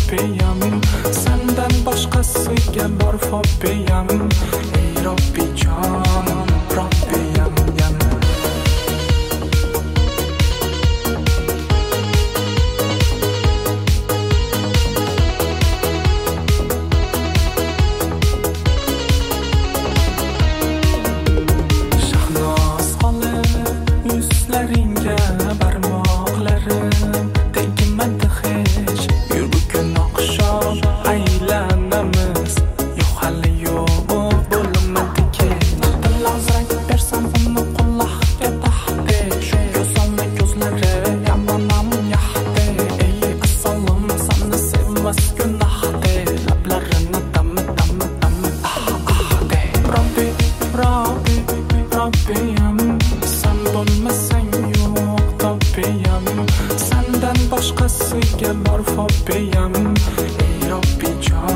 fobiyam, sendan boshqasiga bor fobiyam. Ey Robbijon, Robbiyam yam. Shahnoz qolib yuzlaringga barmoqlarim tegmadi hech. Yur bugun oqshom aylanamiz. Yo'q hali yo'q bo'lmadi kech. Dilozrak bersam uni quloqqa taxti. Ko'zolma ko'zlari yamanam yaxti. Ey asalom seni sevmas gunohdi. Lablarini tammi de. Robbiyam, sen bo'lmasang yo'q topiyam. Sendan boshqasiga bor fobiyam. Ey Robbijon.